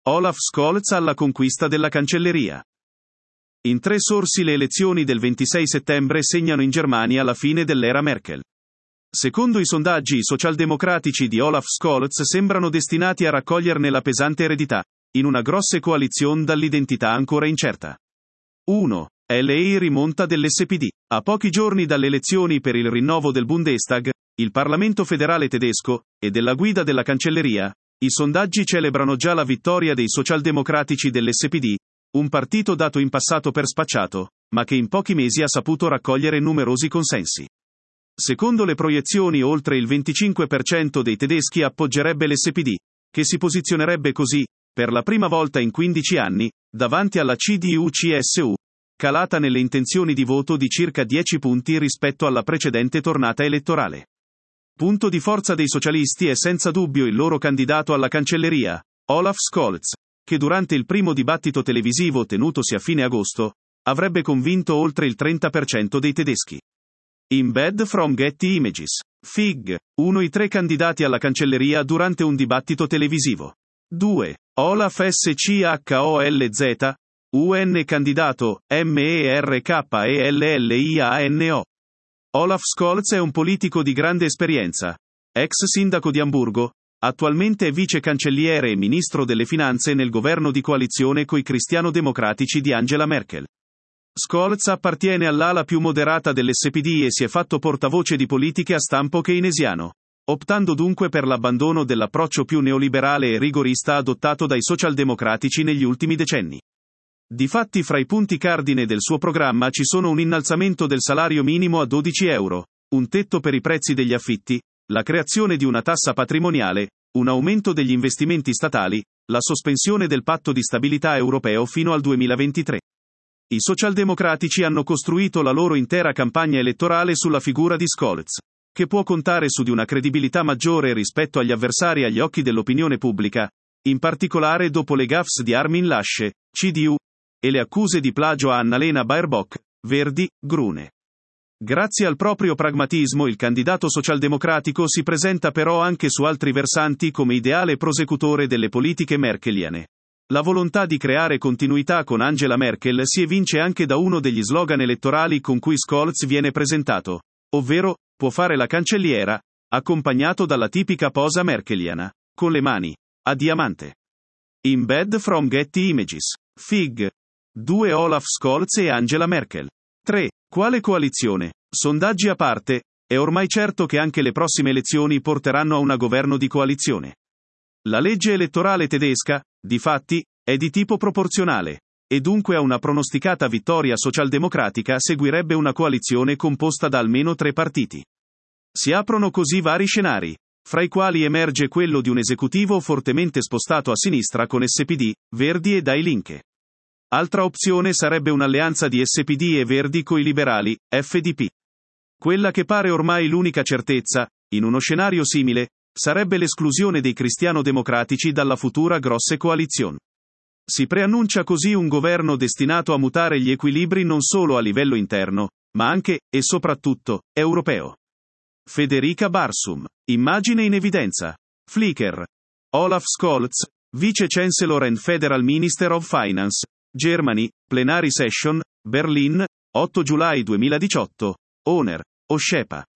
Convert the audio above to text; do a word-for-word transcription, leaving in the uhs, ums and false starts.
Olaf Scholz alla conquista della cancelleria. In tre sorsi le elezioni del ventisei settembre segnano in Germania la fine dell'era Merkel. Secondo i sondaggi, i socialdemocratici di Olaf Scholz sembrano destinati a raccoglierne la pesante eredità, in una grossa coalizione dall'identità ancora incerta. uno. L A rimonta dell'S P D. A pochi giorni dalle elezioni per il rinnovo del Bundestag, il Parlamento federale tedesco, e della guida della cancelleria, i sondaggi celebrano già la vittoria dei socialdemocratici dell'S P D, un partito dato in passato per spacciato, ma che in pochi mesi ha saputo raccogliere numerosi consensi. Secondo le proiezioni, oltre il venticinque per cento dei tedeschi appoggerebbe l'S P D, che si posizionerebbe così, per la prima volta in quindici anni, davanti alla C D U C S U, calata nelle intenzioni di voto di circa dieci punti rispetto alla precedente tornata elettorale. Punto di forza dei socialisti è senza dubbio il loro candidato alla cancelleria, Olaf Scholz, che durante il primo dibattito televisivo tenutosi a fine agosto, avrebbe convinto oltre il trenta per cento dei tedeschi. Embed from Getty Images. Fig. uno I tre candidati alla cancelleria durante un dibattito televisivo. due. Olaf Scholz. U N candidato, M E R K E L L I A N O. Olaf Scholz è un politico di grande esperienza. Ex sindaco di Amburgo, attualmente è vice cancelliere e ministro delle finanze nel governo di coalizione coi cristiano-democratici di Angela Merkel. Scholz appartiene all'ala più moderata dell'S P D e si è fatto portavoce di politiche a stampo keynesiano, optando dunque per l'abbandono dell'approccio più neoliberale e rigorista adottato dai socialdemocratici negli ultimi decenni. Difatti, fra i punti cardine del suo programma ci sono un innalzamento del salario minimo a dodici euro, un tetto per i prezzi degli affitti, la creazione di una tassa patrimoniale, un aumento degli investimenti statali, la sospensione del patto di stabilità europeo fino al duemilaventitré. I socialdemocratici hanno costruito la loro intera campagna elettorale sulla figura di Scholz, che può contare su di una credibilità maggiore rispetto agli avversari agli occhi dell'opinione pubblica, in particolare dopo le gaffes di Armin Laschet, C D U, e le accuse di plagio a Annalena Baerbock, Verdi, Grune. Grazie al proprio pragmatismo, il candidato socialdemocratico si presenta però anche su altri versanti come ideale prosecutore delle politiche merkeliane. La volontà di creare continuità con Angela Merkel si evince anche da uno degli slogan elettorali con cui Scholz viene presentato, ovvero, può fare la cancelliera, accompagnato dalla tipica posa merkeliana, con le mani a diamante. Embed from Getty Images. Fig. due Olaf Scholz e Angela Merkel. tre. Quale coalizione? Sondaggi a parte, è ormai certo che anche le prossime elezioni porteranno a un governo di coalizione. La legge elettorale tedesca, difatti, è di tipo proporzionale, e dunque a una pronosticata vittoria socialdemocratica seguirebbe una coalizione composta da almeno tre partiti. Si aprono così vari scenari, fra i quali emerge quello di un esecutivo fortemente spostato a sinistra con S P D, Verdi e Die Linke. Altra opzione sarebbe un'alleanza di S P D e Verdi coi liberali, F D P. Quella che pare ormai l'unica certezza, in uno scenario simile, sarebbe l'esclusione dei cristiano-democratici dalla futura grosse coalizione. Si preannuncia così un governo destinato a mutare gli equilibri non solo a livello interno, ma anche, e soprattutto, europeo. Federica Barsum. Immagine in evidenza. Flickr. Olaf Scholz, Vice Chancellor and Federal Minister of Finance, Germany, Plenary Session, Berlin, otto giugno duemiladiciotto, Owner, Oscepa.